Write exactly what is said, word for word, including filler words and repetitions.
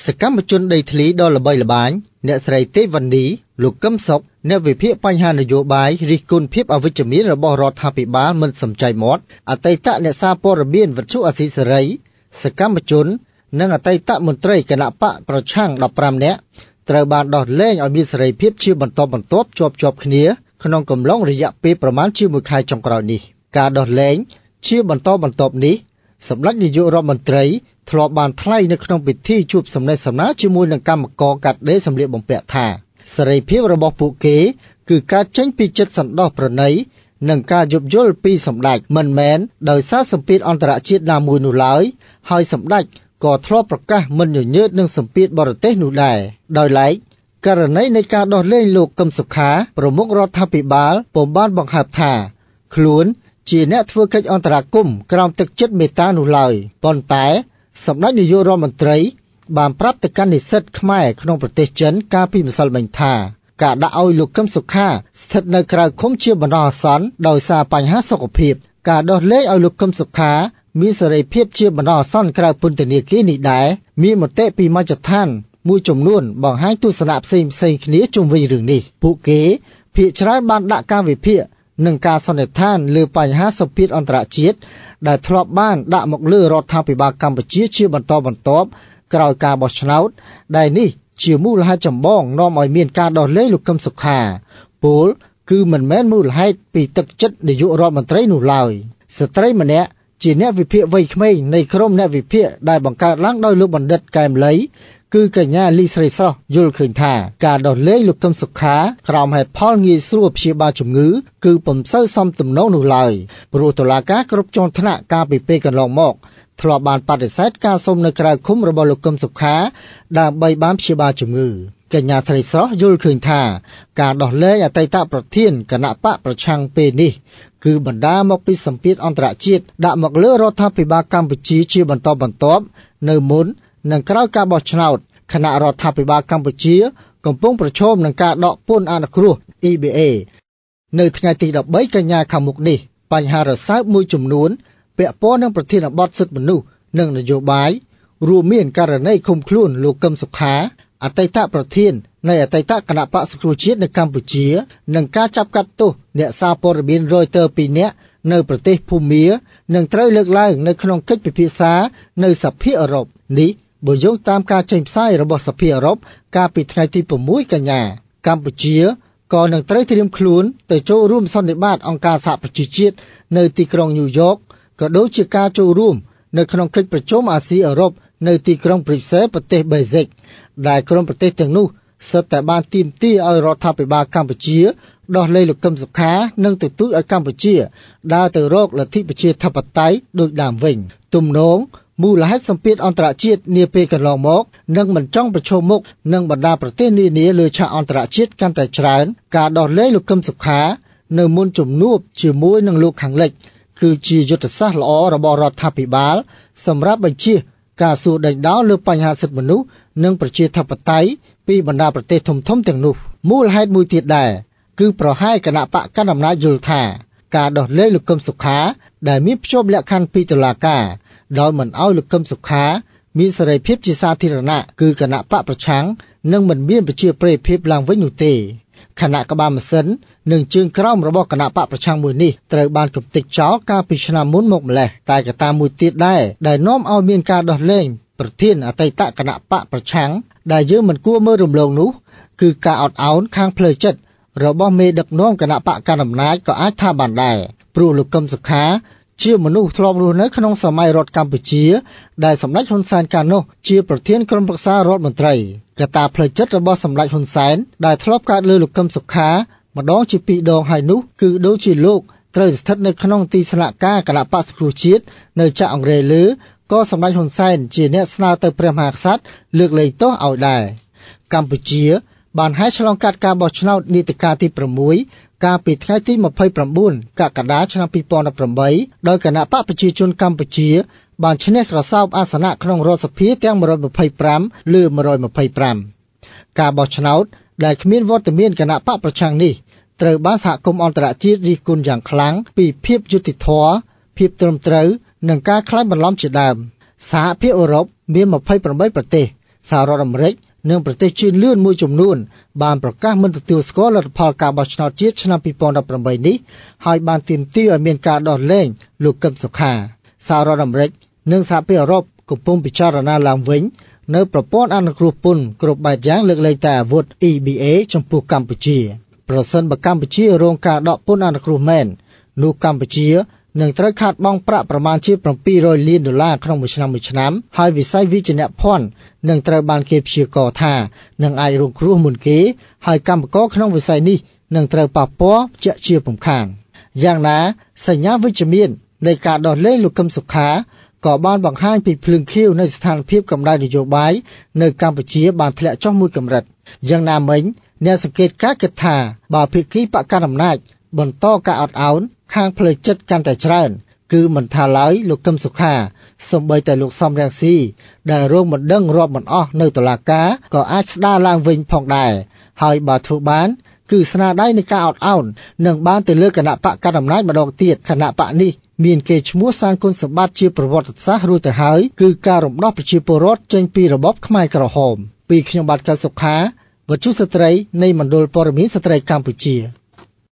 សកម្មជនដីធ្លីដ៏ល្បីល្បាញអ្នកស្រីទេវណ្ឌីលោកកឹមសុខអ្នកវិភាគបញ្ហានយោបាយរិះគន់ភាពអវិជ្ជមានរបស់រដ្ឋាភិបាលមិនសំចៃមាត់អតីតអ្នកសារព័ត៌មានវិទ្យុអាស៊ីសេរីសកម្មជននិងអតីតមន្ត្រីគណៈបកប្រឆាំងដប់ប្រាំនាក់ត្រូវបានដោះលែងឲ្យមានសេរីភាពជាបន្តបន្ទាប់ជាប់ជាប់គ្នាក្នុងកំឡុងរយៈពេលប្រមាណជាមួយខែចុងក្រោយនេះការដោះលែងជាបន្តបន្ទាប់នេះសម្ដេចនាយករដ្ឋមន្ត្រីធ្លាប់បានថ្លែងនៅក្នុងពិធីជួបសំណេះសំណាលជាមួយនឹងកម្មករកាត់ដេរសម្លៀកបំពាក់ថាសេរីភាពរបស់ពួកគេគឺការចេញពីចិត្តសន្តោសប្រណីនិងការយោគយល់ពីសម្ដេចមិនមែនដោយសារសម្ពាធអន្តរជាតិណាមួយនោះឡើយហើយសម្ដេចក៏ធ្លាប់ប្រកាសមិនញញើតនឹងសម្ពាធបរទេសនោះដែរដោយឡែកករណីនៃការដោះលែងលោកកឹមសុខាប្រមុខរដ្ឋាភិបាលពុំបានបង្ហើបថាខ្លួនជាអ្នកធ្វើកិច្ចអន្តរាគមន៍ក្រោមទឹកចិត្តមេត្តានោះឡើយប៉ុន្តែសម្ដេចនាយករដ្ឋមន្ត្រីបានប្រាប់ទៅកាន់និស្សិតខ្មែរក្នុងប្រទេសចិនកាលពីម្សិលមិញថាការដាក់ឲ្យលោកកឹមសុខាស្ថិតនៅក្រៅឃុំជាបណ្ដោះអាសន្នដោយសារបញ្ហាសុខភាពការដោះលែងឲ្យលោកកឹមសុខាមានសេរីភាពជាបណ្ដោះអាសន្នក្រៅពន្ធនាគារនេះដែរមានមតិពីមជ្ឈដ្ឋានមួយចំនួនបង្ហាញទស្សនៈផ្សេងផ្សេងគ្នាជុំវិញរឿងនេះពួកគេភាគច្រើនបានដាក់ការវិភាគនិងការសន្និដ្ឋានលើបញ្ហាសម្ពាធអន្តរជាតិដែលធ្លាប់បានដាក់មកលើរដ្ឋាភិបាលកម្ពុជាជាបន្តបន្ទាប់ក្រោយការបោះឆ្នោតដែលនេះជាមូលហេតុចម្បងនាំឲ្យមានការដោះលែងលោកកឹមសុខាពលគឺមិនមែនមូលហេតុពីទឹកចិត្តនាយករដ្ឋមន្ត្រីនោះឡើយស្ត្រីម្នាក់ជាអ្នកវិភាគវ័យក្មេងនៃក្រុមអ្នកវិភាគដែលបង្កើតឡើងដោយលោកបណ្ឌិតកែមលីគឺកញ្ញាលីស្រីស្រស់យល់ឃើញថាការដោះលែងលោកកឹមសុខាក្រោមហេតុផលងាយស្រួលព្យាបាលជំងឺគឺពុំសូវសមទំនងនោះឡើយព្រោះតុលាការគ្រប់ជាន់ថ្នាក់កាលពីពេលកន្លងមកធ្លាប់បានបដិសេធការសុំនៅក្រៅឃុំរបស់លោកកឹមសុខាដើម្បីបានព្យាបាលជំងឺកញ្ញាស្រីស្រស់យល់ឃើញថាការដោះលែងអតីតប្រធានគណៈបកប្រឆាំងពេលនេះគឺបណ្ដាលមកពីសម្ពាធអន្តរជាតិដាក់មកលើរដ្ឋាភិបាលកម្ពុជាជាបន្តបន្ទាប់នៅមុននិងក្រោយការបោះឆ្នោតគណៈរដ្ឋាភិបាលកម្ពុជាកំពុងប្រឈមនឹងការដកពន្ធអនុគ្រោះ អ៊ី ប៊ី เอ នៅថ្ងៃទីដប់បីកញ្ញាខាងមុខនេះបញ្ហារសើបមួយចំនួនពាក់ព័ន្ធនឹងប្រធានបទសិទ្ធិមនុស្សនិងនយោបាយរួមមានករណីឃុំខ្លួនលោកកឹមសុខាអតីតប្រធាននៃអតីតគណៈបក្សសង្គ្រោះជាតិនៅកម្ពុជានិងការចាប់កាត់ទោសអ្នកសារព័ត៌មាន Reuters ពីរនាក់នៅប្រទេសភូមានឹងត្រូវលើកឡើងនៅក្នុងកិច្ចពិភាក្សានៅសភាអឺរ៉ុបនេះបើយោងតាមការចេញផ្សាយរបស់សភាអឺរ៉ុបកាលពីថ្ងៃទី៦កញ្ញាកម្ពុជាក៏នឹងត្រូវត្រៀមខ្លួនទៅចូលរួមសន្និបាតអង្គការសហប្រជាជាតិនៅទីក្រុងញូវយ៉កក៏ដូចជាការចូលរួមនៅក្នុងកិច្ចប្រជុំអាស៊ីអឺរ៉ុបនៅទីក្រុងព្រុយសែលប្រទេសបេហ្ស៊ិកដែលក្រុមប្រទេសទាំងនោះសុទ្ធតែបានទាមទារឲ្យរដ្ឋាភិបាលកម្ពុជាដោះលែងលោកកឹមសុខានិងទទូចឲ្យកម្ពុជាដើរទៅរកលទ្ធិប្រជាធិបតេយ្យដូចដើមវិញទំនងមូលហេតុសម្ពាធអន្តរជាតិនាពេលកន្លងមកនិងមិនចង់ប្រឈមមុខនឹងបណ្ដាប្រទេសនានាលើឆាកអន្តរជាតិកាន់តែច្រើនការដោះលែងលោកកឹមសុខានៅមុនជំនួបជាមួយនឹងលោកខាងលិចគឺជាយុទ្ធសាស្ត្រល្អរបស់រដ្ឋាភិបាលសម្រាប់បញ្ជាការសួរដេញដោលលើបញ្ហាសិទ្ធិមនុស្សនិងប្រជាធិបតេយ្យពីបណ្ដាប្រទេសធំៗទាំងនោះមូលហេតុមួយទៀតដែរគឺប្រហែលគណៈបកកណ្ដាលអំណាចយល់ថាការដោះលែងលោកកឹមសុខាដែលមានភ្ជាប់លក្ខខណ្ឌពីតុលាការដោយមិនឲ្យលោកកឹមសុខាមានសេរីភាពជាសាធារណៈគឺគណៈបកប្រឆាំងនិងមិនមានប្រជាប្រិយភាពឡើងវិញនោះទេគណៈក្បាលម៉ាស៊ីននិងជើងក្រោមរបស់គណៈបកប្រឆាំងមួយនេះត្រូវបានកំទេចចោលកាលពីឆ្នាំមុនមកម្លេះតែកត្តាមួយទៀតដែរដែលនាំឲ្យមានការដោះលែងប្រធានអតីតគណៈបកប្រឆាំងដែលយើងមិនគួរមើលរំលងនោះគឺការអត់ឱនខាងផ្លូវចិត្តរបស់មេដឹកនាំគណៈបកកណ្ដាលអំណាចក៏អាចថាបានដែរព្រោះលោកកឹមសុខាជាមនុស្សធ្លាប់រស់នៅក្នុងសម័យរដ្ឋកម្ពុជាដែលសម្ដេចហ៊ុនសែនកាលនោះជាប្រធានក្រុមប្រឹក្សារដ្ឋមន្ត្រីកត្តាផ្លូវចិត្តរបស់សម្ដេចហ៊ុនសែនដែលធ្លាប់កើតលើលោកកឹមសុខាម្ដងជាពីរដងហើយនោះគឺដូចជាលោកត្រូវស្ថិតនៅក្នុងទីស្នាក់ការគណៈបក្សសង្គ្រោះជាតិនៅចាក់អង្រែលើក៏សម្ដេចហ៊ុនសែនជាអ្នកស្នើទៅព្រះមហាក្សត្រលើកលែងទោសឲ្យដែរកម្ពុជាបានហែឆ្លងកាត់ការបោះឆ្នោតនីតិកាលទី៦កាលពីថ្ងៃទី២៩កក្កដាឆ្នាំ២០១៨ដោយគណៈបកប្រជាជនកម្ពុជាបានឈ្នះក្រសោបអាសនៈក្នុងរដ្ឋសភាទាំងmột trăm hai mươi lămលើmột trăm hai mươi lămការបោះឆ្នោតដែលគ្មានវត្តមានគណៈបកប្រឆាំងនេះត្រូវបានសហគមន៍អន្តរជាតិរិះគន់យ៉ាងខ្លាំងពីភាពយុត្តិធម៌ភាពត្រឹមត្រូវនិងការក្លែងបន្លំជាដើមសហភាពអឺរ៉ុបមានยี่สิบแปดប្រទេសសហរដ្ឋអាមេរិកនិងប្រទេសជឿនលឿនមួយចំនួនបានប្រកាសមិនទទួលស្គាល់លទ្ធផលការបោះឆ្នោតជាតិឆ្នាំពីរពាន់ដប់ប្រាំបីនេះហើយបានទាមទារឲ្យមានការដោះលែងលោកកឹមសុខាសហរដ្ឋអាមេរិកនិងសហភាពអឺរ៉ុបកំពុងពិចារណាឡើងវិញនៅប្រព័ន្ធអនុគ្រោះពន្ធគ្រប់បែបយ៉ាងលើកលែងតែអាវុធ E B A ចំពោះកម្ពុជាប្រសិនបើកម្ពុជារងការដកពន្ធអនុគ្រោះមែននោះកម្ពុជានឹងត្រូវខាតបង់ប្រាក់ប្រមាណជាbảy trămលានដុល្លារក្នុងមួយឆ្នាំមួយឆ្នាំហើយវិស័យវិជ្ជាភ័ណ្ឌនឹងត្រូវបានគេព្យាករណ៍ថានឹងអាចរងគ្រោះមុនគេហើយកម្មករក្នុងវិស័យនេះនឹងត្រូវប៉ះពាល់ជាក់ជាពំខានយ៉ាងណាសញ្ញាវិជ្ជមាននៃការដោះលែងលោកកឹមសុខាក៏បានបង្ហាញពីភ្លើងខៀវនៃស្ថានភាពកម្ដៅនយោបាយនៅកម្ពុជាបានធ្លាក់ចុះមួយកម្រិតយ៉ាងណាមិញអ្នកសង្កេតការណ៍គិតថាបើភាគីបកកណ្ដាលអំណាចបន្តការអត់ឱនខាងផ្លូវចិត្តកាន់តែច្រើនគឺមិនថាឡើយលោកកឹមសុខាសូម្បីតែលោកសំរងស៊ីដែលរងមិនដឹងរាប់មិនអស់នៅតុលាការក៏អាចស្ដារឡើងវិញផងដែរហើយបើធ្វើបានគឺស្នាដៃនៃការអត់ឱននឹងបានទៅលើគណៈបកកណ្ដាលអំណាចម្ដងទៀតគណៈបកនេះមានកេរ្តិ៍ឈ្មោះសាងគុណសម្បត្តិជាប្រវត្តិសាស្ត្ររួចទៅហើយគឺការរំដោះប្រជាពលរដ្ឋចេញពីរបបខ្មែរក្រហមពីខ្ញុំបាទកៅសុខាវត្ថុស្ត្រីនៃមណ្ឌលព័ត៌មានស្ត្រីកម្ពុជា